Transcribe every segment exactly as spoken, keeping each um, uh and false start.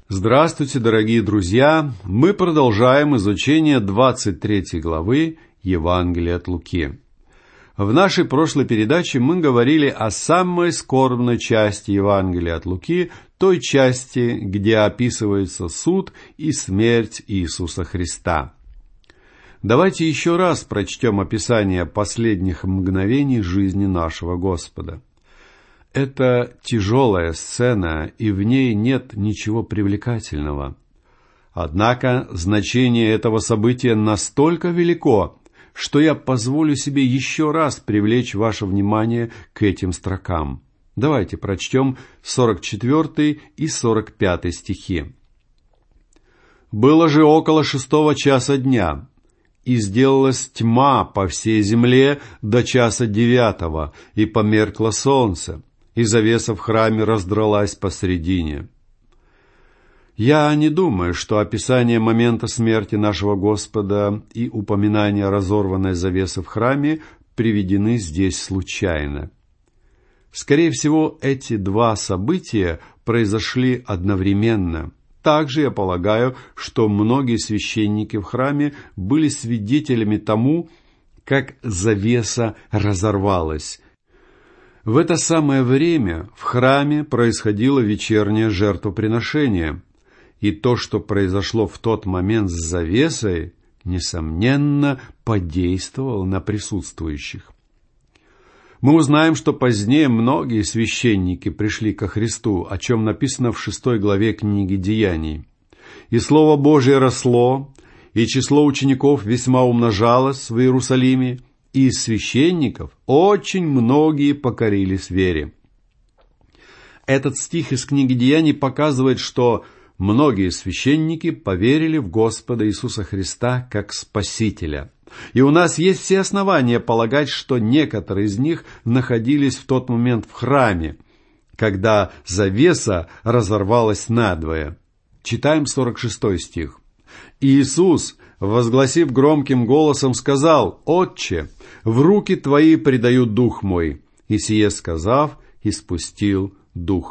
Здравствуйте, дорогие друзья! Мы продолжаем изучение двадцать третьей главы Евангелия от Луки. В нашей прошлой передаче мы говорили о самой скорбной части Евангелия от Луки, той части, где описывается суд и смерть Иисуса Христа. Давайте еще раз прочтем описание последних мгновений жизни нашего Господа. Это тяжелая сцена, и в ней нет ничего привлекательного. Однако значение этого события настолько велико, что я позволю себе еще раз привлечь ваше внимание к этим строкам. Давайте прочтем сорок четвёртый и сорок пятый стихи. «Было же около шестого часа дня, и сделалась тьма по всей земле до часа девятого, и померкло солнце, и завеса в храме раздралась посредине». Я не думаю, что описание момента смерти нашего Господа и упоминание разорванной завесы в храме приведены здесь случайно. Скорее всего, эти два события произошли одновременно. Также я полагаю, что многие священники в храме были свидетелями тому, как завеса разорвалась. В это самое время в храме происходило вечернее жертвоприношение, и то, что произошло в тот момент с завесой, несомненно, подействовало на присутствующих. Мы узнаем, что позднее многие священники пришли ко Христу, о чем написано в шестой главе книги Деяний. «И Слово Божие росло, и число учеников весьма умножалось в Иерусалиме, и из священников очень многие покорились вере». Этот стих из книги Деяний показывает, что многие священники поверили в Господа Иисуса Христа как Спасителя. И у нас есть все основания полагать, что некоторые из них находились в тот момент в храме, когда завеса разорвалась надвое. Читаем сорок шестой стих. «Иисус, возгласив громким голосом, сказал: „Отче, в руки Твои предаю дух мой“, и сие сказав, испустил дух».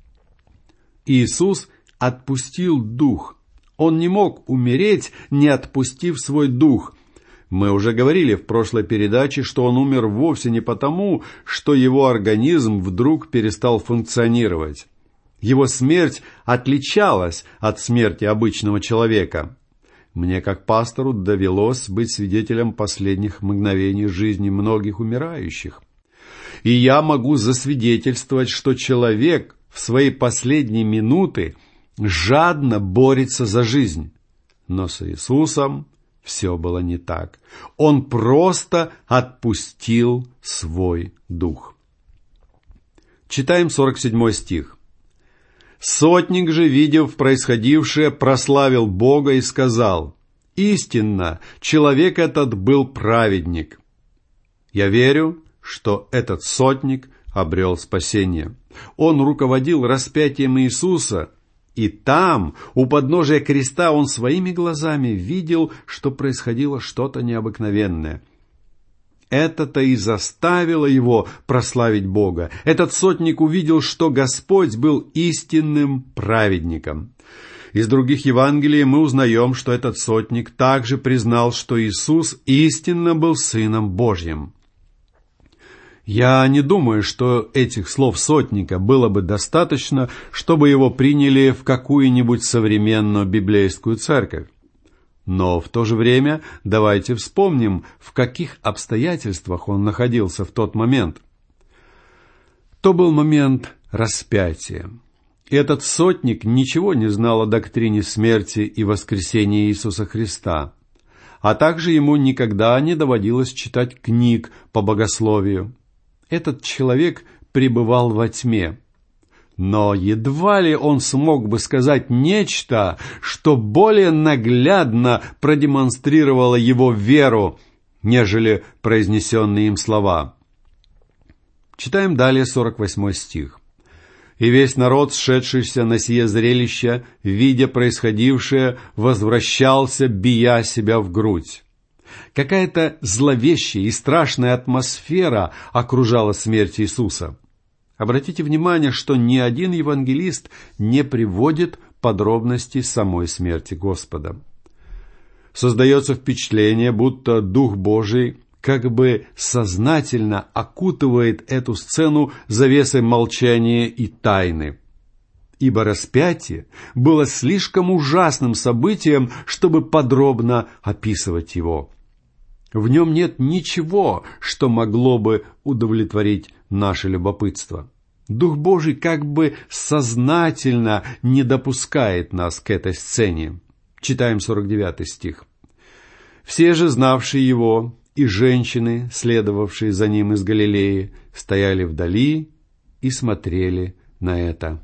Иисус отпустил дух. Он не мог умереть, не отпустив свой дух. Мы уже говорили в прошлой передаче, что он умер вовсе не потому, что его организм вдруг перестал функционировать. Его смерть отличалась от смерти обычного человека. Мне, как пастору, довелось быть свидетелем последних мгновений жизни многих умирающих. И я могу засвидетельствовать, что человек в свои последние минуты жадно борется за жизнь. Но с Иисусом все было не так. Он просто отпустил свой дух. Читаем сорок седьмой стих. «Сотник же, видев происходившее, прославил Бога и сказал: „Истинно, человек этот был праведник“». Я верю, что этот сотник обрел спасение. Он руководил распятием Иисуса, и там, у подножия креста, он своими глазами видел, что происходило что-то необыкновенное. Это-то и заставило его прославить Бога. Этот сотник увидел, что Господь был истинным праведником. Из других Евангелий мы узнаем, что этот сотник также признал, что Иисус истинно был Сыном Божьим. Я не думаю, что этих слов сотника было бы достаточно, чтобы его приняли в какую-нибудь современную библейскую церковь. Но в то же время давайте вспомним, в каких обстоятельствах он находился в тот момент. То был момент распятия. И этот сотник ничего не знал о доктрине смерти и воскресения Иисуса Христа, а также ему никогда не доводилось читать книг по богословию. Этот человек пребывал во тьме. Но едва ли он смог бы сказать нечто, что более наглядно продемонстрировало его веру, нежели произнесенные им слова. Читаем далее сорок восьмой стих. «И весь народ, сшедшийся на сие зрелище, видя происходившее, возвращался, бия себя в грудь». Какая-то зловещая и страшная атмосфера окружала смерть Иисуса. Обратите внимание, что ни один евангелист не приводит подробности самой смерти Господа. Создается впечатление, будто Дух Божий как бы сознательно окутывает эту сцену завесой молчания и тайны. Ибо распятие было слишком ужасным событием, чтобы подробно описывать его. В нем нет ничего, что могло бы удовлетворить наше любопытство. Дух Божий как бы сознательно не допускает нас к этой сцене. Читаем сорок девятый стих. «Все же, знавшие его, и женщины, следовавшие за ним из Галилеи, стояли вдали и смотрели на это».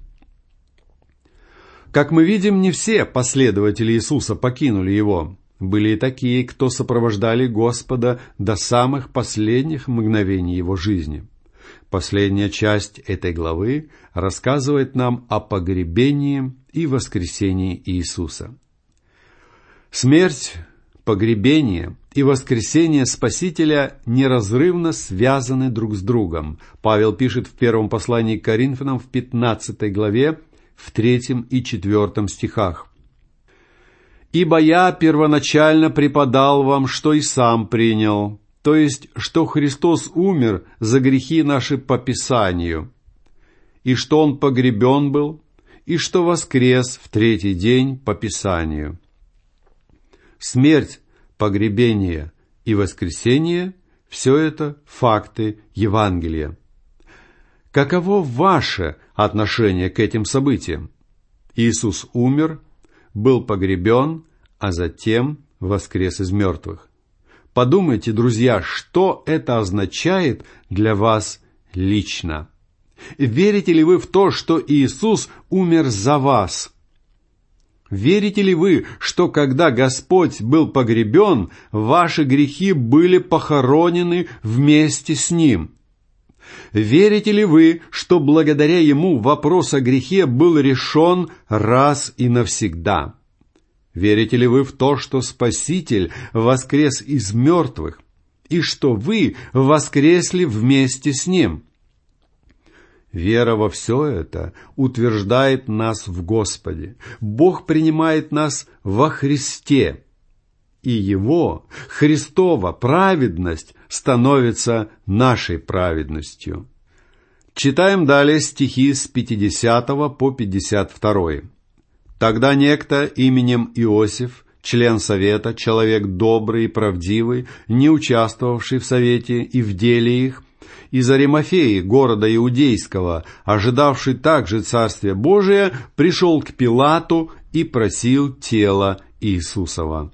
Как мы видим, не все последователи Иисуса покинули его. Были и такие, кто сопровождали Господа до самых последних мгновений его жизни. Последняя часть этой главы рассказывает нам о погребении и воскресении Иисуса. Смерть, погребение и воскресение Спасителя неразрывно связаны друг с другом. Павел пишет в первом послании к Коринфянам в пятнадцатой главе, в третьем и четвертом стихах. «Ибо я первоначально преподал вам, что и сам принял, то есть, что Христос умер за грехи наши по Писанию, и что Он погребен был, и что воскрес в третий день по Писанию». Смерть, погребение и воскресение – все это факты Евангелия. Каково ваше отношение к этим событиям? Иисус умер, был погребен, а затем воскрес из мертвых. Подумайте, друзья, что это означает для вас лично. Верите ли вы в то, что Иисус умер за вас? Верите ли вы, что когда Господь был погребен, ваши грехи были похоронены вместе с Ним? Верите ли вы, что благодаря Ему вопрос о грехе был решен раз и навсегда? Верите ли вы в то, что Спаситель воскрес из мертвых, и что вы воскресли вместе с Ним? Вера во все это утверждает нас в Господе. Бог принимает нас во Христе, и Его, Христова праведность, становится нашей праведностью. Читаем далее стихи с пятидесятого по пятьдесят второй. «Тогда некто именем Иосиф, член совета, человек добрый и правдивый, не участвовавший в совете и в деле их, из Аримафеи, города Иудейского, ожидавший также Царствия Божия, пришел к Пилату и просил тело Иисусова».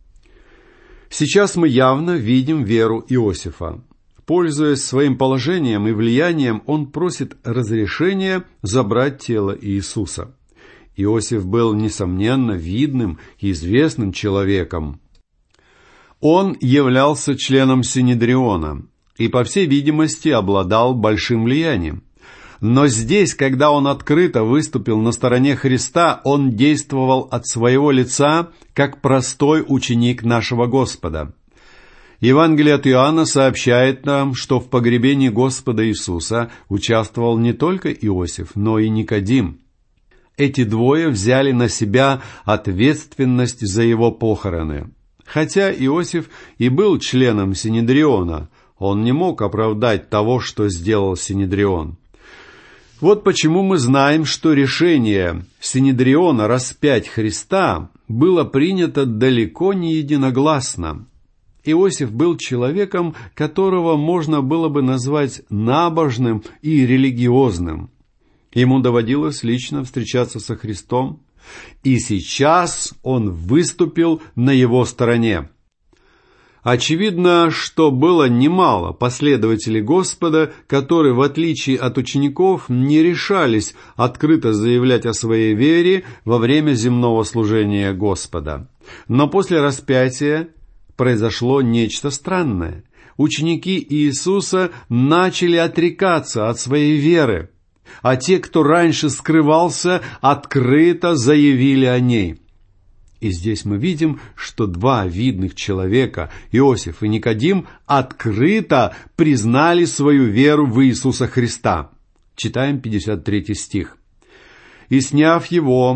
Сейчас мы явно видим веру Иосифа. Пользуясь своим положением и влиянием, он просит разрешения забрать тело Иисуса. Иосиф был, несомненно, видным и известным человеком. Он являлся членом Синедриона и, по всей видимости, обладал большим влиянием. Но здесь, когда он открыто выступил на стороне Христа, он действовал от своего лица, как простой ученик нашего Господа. Евангелие от Иоанна сообщает нам, что в погребении Господа Иисуса участвовал не только Иосиф, но и Никодим. Эти двое взяли на себя ответственность за его похороны. Хотя Иосиф и был членом Синедриона, он не мог оправдать того, что сделал Синедрион. Вот почему мы знаем, что решение Синедриона распять Христа было принято далеко не единогласно. Иосиф был человеком, которого можно было бы назвать набожным и религиозным. Ему доводилось лично встречаться со Христом, и сейчас он выступил на его стороне. Очевидно, что было немало последователей Господа, которые, в отличие от учеников, не решались открыто заявлять о своей вере во время земного служения Господа. Но после распятия произошло нечто странное. Ученики Иисуса начали отрекаться от своей веры, а те, кто раньше скрывался, открыто заявили о ней. И здесь мы видим, что два видных человека, Иосиф и Никодим, открыто признали свою веру в Иисуса Христа. Читаем пятьдесят третий стих. «И, сняв его,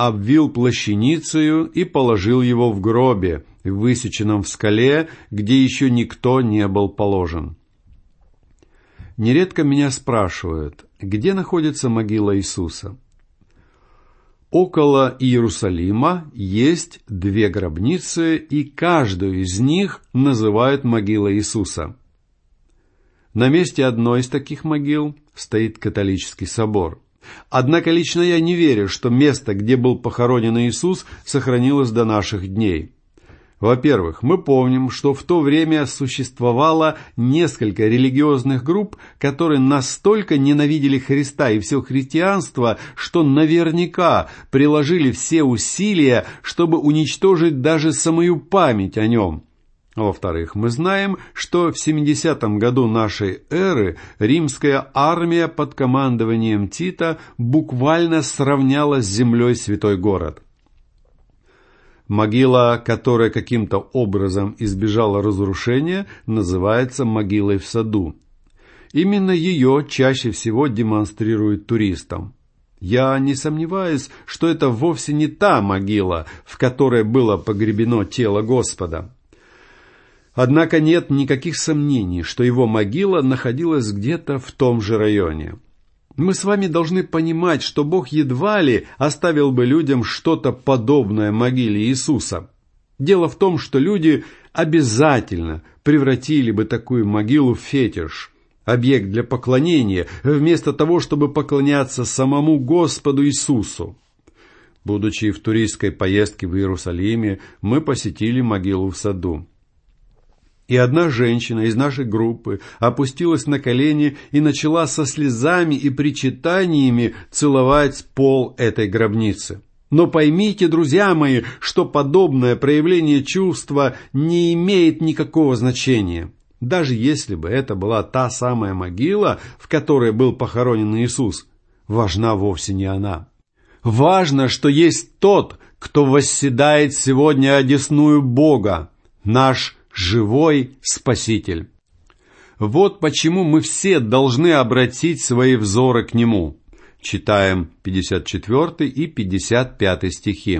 обвил плащаницею и положил его в гробе, высеченном в скале, где еще никто не был положен. Нередко меня спрашивают, где находится могила Иисуса. Около Иерусалима есть две гробницы, и каждую из них называют могилой Иисуса. На месте одной из таких могил стоит католический собор. Однако лично я не верю, что место, где был похоронен Иисус, сохранилось до наших дней. Во-первых, мы помним, что в то время существовало несколько религиозных групп, которые настолько ненавидели Христа и все христианство, что наверняка приложили все усилия, чтобы уничтожить даже самую память о нем. Во-вторых, мы знаем, что в семидесятом году нашей эры римская армия под командованием Тита буквально сравняла с землей святой город. Могила, которая каким-то образом избежала разрушения, называется могилой в саду. Именно ее чаще всего демонстрируют туристам. Я не сомневаюсь, что это вовсе не та могила, в которой было погребено тело Господа. Однако нет никаких сомнений, что его могила находилась где-то в том же районе. Мы с вами должны понимать, что Бог едва ли оставил бы людям что-то подобное могиле Иисуса. Дело в том, что люди обязательно превратили бы такую могилу в фетиш, объект для поклонения, вместо того, чтобы поклоняться самому Господу Иисусу. Будучи в туристской поездке в Иерусалиме, мы посетили могилу в саду. И одна женщина из нашей группы опустилась на колени и начала со слезами и причитаниями целовать пол этой гробницы. Но поймите, друзья мои, что подобное проявление чувства не имеет никакого значения. Даже если бы это была та самая могила, в которой был похоронен Иисус, важна вовсе не она. Важно, что есть тот, кто восседает сегодня одесную Бога, наш живой Спаситель. Вот почему мы все должны обратить свои взоры к Нему. Читаем пятьдесят четвёртый и пятьдесят пятый стихи.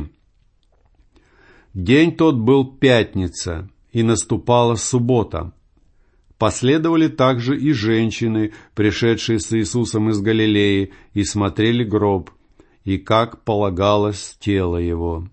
«День тот был пятница, и наступала суббота. Последовали также и женщины, пришедшие с Иисусом из Галилеи, и смотрели гроб, и как полагалось тело Его».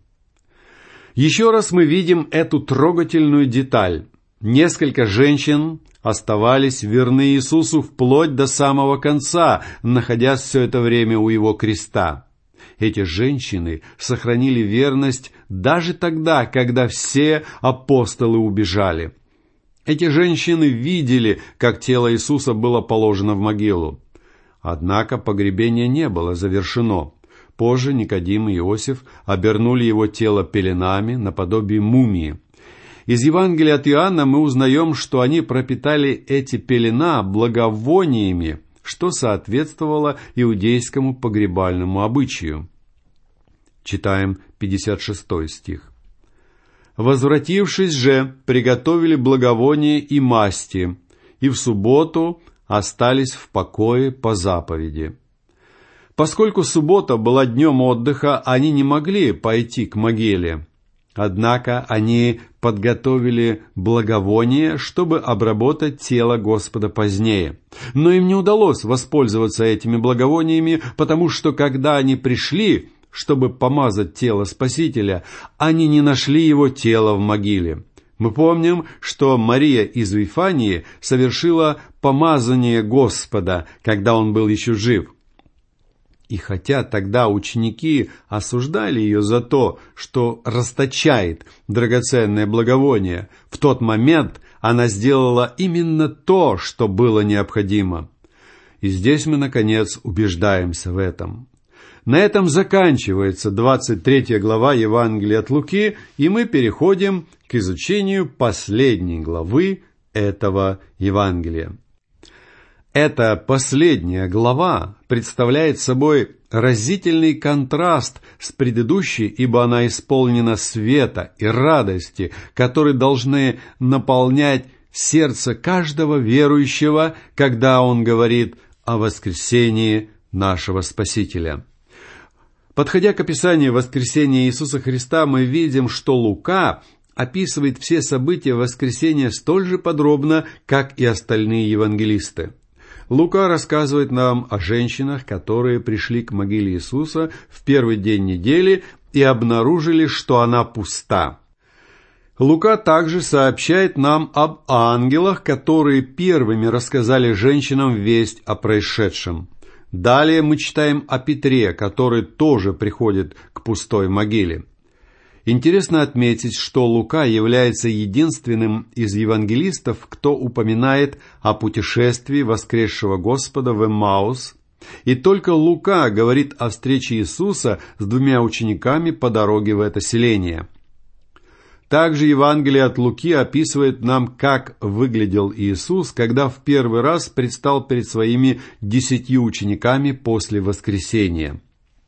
Еще раз мы видим эту трогательную деталь. Несколько женщин оставались верны Иисусу вплоть до самого конца, находясь все это время у Его креста. Эти женщины сохранили верность даже тогда, когда все апостолы убежали. Эти женщины видели, как тело Иисуса было положено в могилу. Однако погребение не было завершено. Позже Никодим и Иосиф обернули его тело пеленами наподобие мумии. Из Евангелия от Иоанна мы узнаем, что они пропитали эти пелена благовониями, что соответствовало иудейскому погребальному обычаю. Читаем пятьдесят шестой стих. «Возвратившись же, приготовили благовония и масти, и в субботу остались в покое по заповеди». Поскольку суббота была днем отдыха, они не могли пойти к могиле. Однако они подготовили благовоние, чтобы обработать тело Господа позднее. Но им не удалось воспользоваться этими благовониями, потому что когда они пришли, чтобы помазать тело Спасителя, они не нашли его тело в могиле. Мы помним, что Мария из Вифании совершила помазание Господа, когда он был еще жив. И хотя тогда ученики осуждали ее за то, что расточает драгоценное благовоние, в тот момент она сделала именно то, что было необходимо. И здесь мы, наконец, убеждаемся в этом. На этом заканчивается двадцать третья глава Евангелия от Луки, и мы переходим к изучению последней главы этого Евангелия. Эта последняя глава представляет собой разительный контраст с предыдущей, ибо она исполнена света и радости, которые должны наполнять сердце каждого верующего, когда он говорит о воскресении нашего Спасителя. Подходя к описанию воскресения Иисуса Христа, мы видим, что Лука описывает все события воскресения столь же подробно, как и остальные евангелисты. Лука рассказывает нам о женщинах, которые пришли к могиле Иисуса в первый день недели и обнаружили, что она пуста. Лука также сообщает нам об ангелах, которые первыми рассказали женщинам весть о происшедшем. Далее мы читаем о Петре, который тоже приходит к пустой могиле. Интересно отметить, что Лука является единственным из евангелистов, кто упоминает о путешествии воскресшего Господа в Эммаус, и только Лука говорит о встрече Иисуса с двумя учениками по дороге в это селение. Также Евангелие от Луки описывает нам, как выглядел Иисус, когда в первый раз предстал перед своими десятью учениками после воскресения.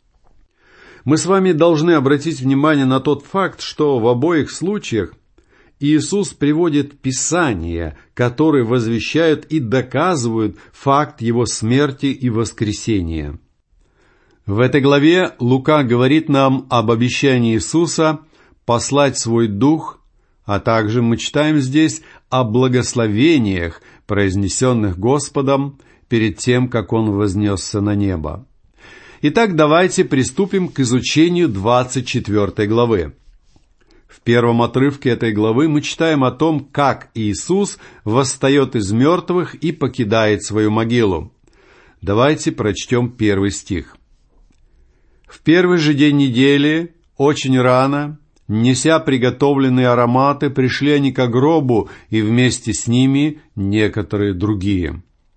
Мы с вами должны обратить внимание на тот факт, что в обоих случаях Иисус приводит Писания, которые возвещают и доказывают факт Его смерти и воскресения. В этой главе Лука говорит нам об обещании Иисуса послать свой Дух, а также мы читаем здесь о благословениях, произнесенных Господом перед тем, как Он вознесся на небо. Итак, давайте приступим к изучению двадцать четвёртой главы. В первом отрывке этой главы мы читаем о том, как Иисус восстает из мертвых и покидает свою могилу. Давайте прочтем первый стих. «В первый же день недели, очень рано, неся приготовленные ароматы, пришли они ко гробу, и вместе с ними некоторые другие».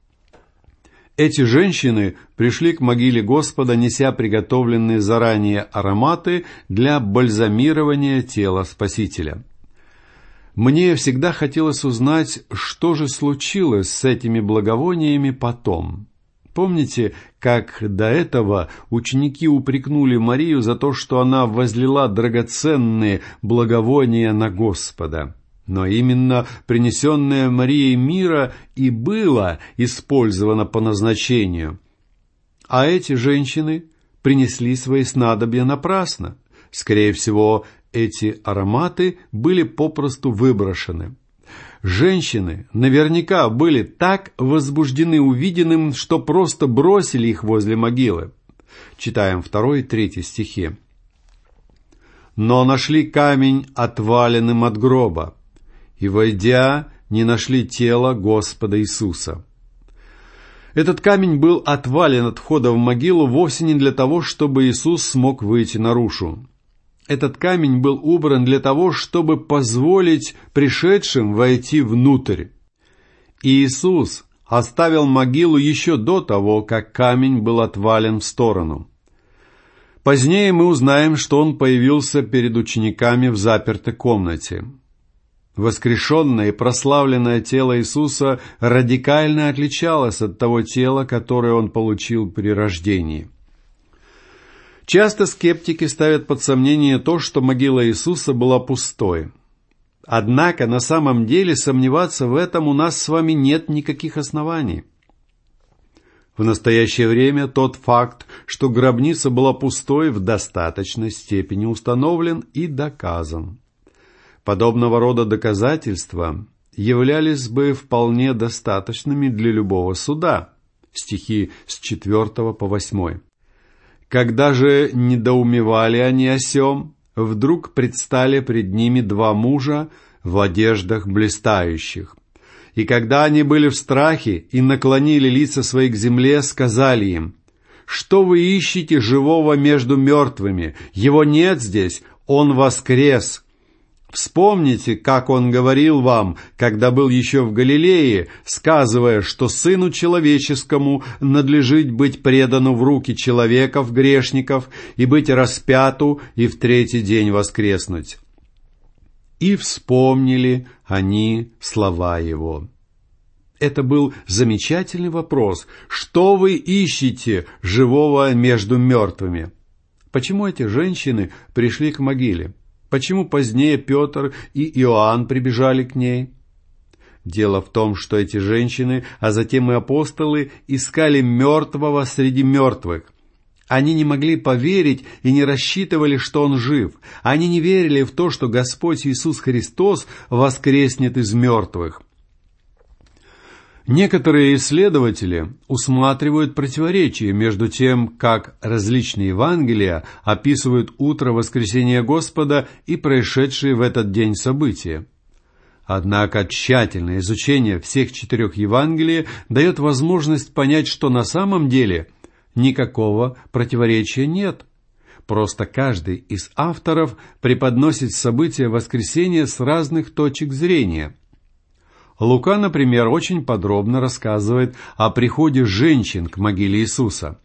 Эти женщины пришли к могиле Господа, неся приготовленные заранее ароматы для бальзамирования тела Спасителя. Мне всегда хотелось узнать, что же случилось с этими благовониями потом. Помните, как до этого ученики упрекнули Марию за то, что она возлила драгоценные благовония на Господа? Но именно принесенное Марией мира и было использовано по назначению. А эти женщины принесли свои снадобья напрасно. Скорее всего, эти ароматы были попросту выброшены. Женщины наверняка были так возбуждены увиденным, что просто бросили их возле могилы. Читаем второй и третий стихи. «Но нашли камень отваленным от гроба, и, войдя, не нашли тело Господа Иисуса». Этот камень был отвален от входа в могилу вовсе не для того, чтобы Иисус смог выйти наружу. Этот камень был убран для того, чтобы позволить пришедшим войти внутрь. И Иисус оставил могилу еще до того, как камень был отвален в сторону. Позднее мы узнаем, что он появился перед учениками в запертой комнате. Воскрешенное и прославленное тело Иисуса радикально отличалось от того тела, которое он получил при рождении. Часто скептики ставят под сомнение то, что могила Иисуса была пустой. Однако на самом деле сомневаться в этом у нас с вами нет никаких оснований. В настоящее время тот факт, что гробница была пустой, в достаточной степени установлен и доказан. Подобного рода доказательства являлись бы вполне достаточными для любого суда. Стихи с четвёртого по восьмой. «Когда же недоумевали они о сем, вдруг предстали пред ними два мужа в одеждах блистающих. И когда они были в страхе и наклонили лица свои к земле, сказали им: что вы ищете живого между мертвыми? Его нет здесь, он воскрес. Вспомните, как он говорил вам, когда был еще в Галилее, сказывая, что Сыну Человеческому надлежит быть предану в руки человеков, грешников, и быть распяту, и в третий день воскреснуть. И вспомнили они слова его». Это был замечательный вопрос. Что вы ищете живого между мертвыми? Почему эти женщины пришли к могиле? Почему позднее Петр и Иоанн прибежали к ней? Дело в том, что эти женщины, а затем и апостолы, искали мертвого среди мертвых. Они не могли поверить и не рассчитывали, что Он жив. Они не верили в то, что Господь Иисус Христос воскреснет из мертвых. Некоторые исследователи усматривают противоречие между тем, как различные Евангелия описывают утро воскресения Господа и происшедшие в этот день события. Однако тщательное изучение всех четырех Евангелий дает возможность понять, что на самом деле никакого противоречия нет. Просто каждый из авторов преподносит события воскресения с разных точек зрения. Лука, например, очень подробно рассказывает о приходе женщин к могиле Иисуса.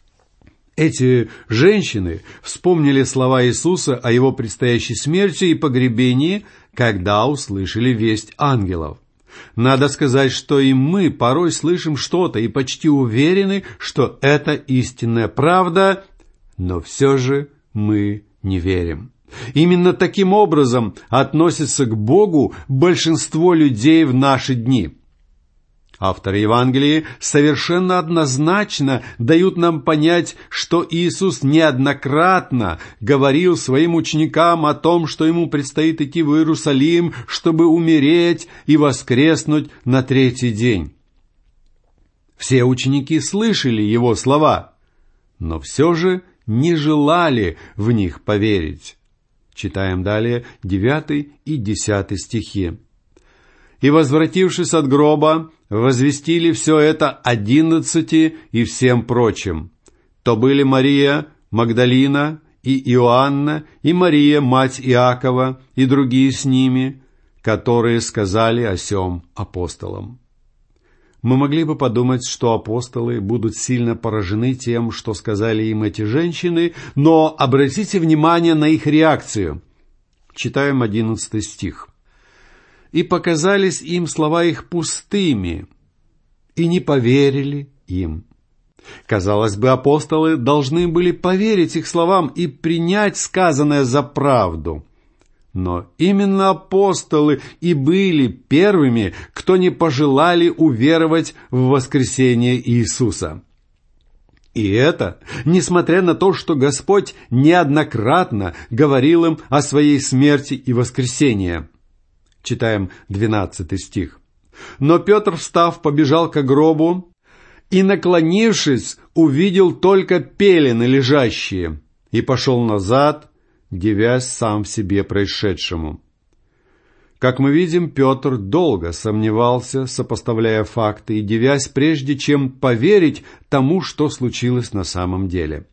Эти женщины вспомнили слова Иисуса о Его предстоящей смерти и погребении, когда услышали весть ангелов. Надо сказать, что и мы порой слышим что-то и почти уверены, что это истинная правда, но все же мы не верим. Именно таким образом относится к Богу большинство людей в наши дни. Авторы Евангелия совершенно однозначно дают нам понять, что Иисус неоднократно говорил своим ученикам о том, что Ему предстоит идти в Иерусалим, чтобы умереть и воскреснуть на третий день. Все ученики слышали Его слова, но все же не желали в них поверить. Читаем далее девятый и десятый стихи. «И, возвратившись от гроба, возвестили все это одиннадцати и всем прочим. То были Мария Магдалина и Иоанна, и Мария, мать Иакова, и другие с ними, которые сказали о сем апостолам». Мы могли бы подумать, что апостолы будут сильно поражены тем, что сказали им эти женщины, но обратите внимание на их реакцию. Читаем одиннадцатый стих. «И показались им слова их пустыми, и не поверили им». Казалось бы, апостолы должны были поверить их словам и принять сказанное за правду. Но именно апостолы и были первыми, кто не пожелали уверовать в воскресение Иисуса. И это, несмотря на то, что Господь неоднократно говорил им о своей смерти и воскресении. Читаем двенадцатый стих. «Но Петр, встав, побежал к гробу, и, наклонившись, увидел только пелены лежащие, и пошел назад, дивясь сам в себе происшедшему». Как мы видим, Петр долго сомневался, сопоставляя факты и дивясь, прежде чем поверить тому, что случилось на самом деле.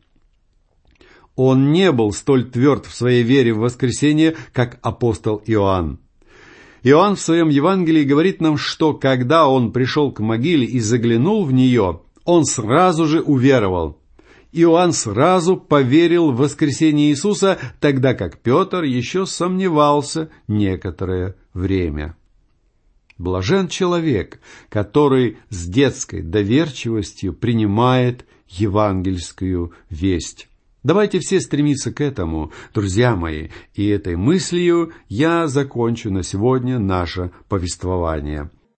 Он не был столь тверд в своей вере в воскресение, как апостол Иоанн. Иоанн в своем Евангелии говорит нам, что когда он пришел к могиле и заглянул в нее, он сразу же уверовал. Иоанн сразу поверил в воскресение Иисуса, тогда как Петр еще сомневался некоторое время. Блажен человек, который с детской доверчивостью принимает евангельскую весть. Давайте все стремиться к этому, друзья мои, и этой мыслью я закончу на сегодня наше повествование.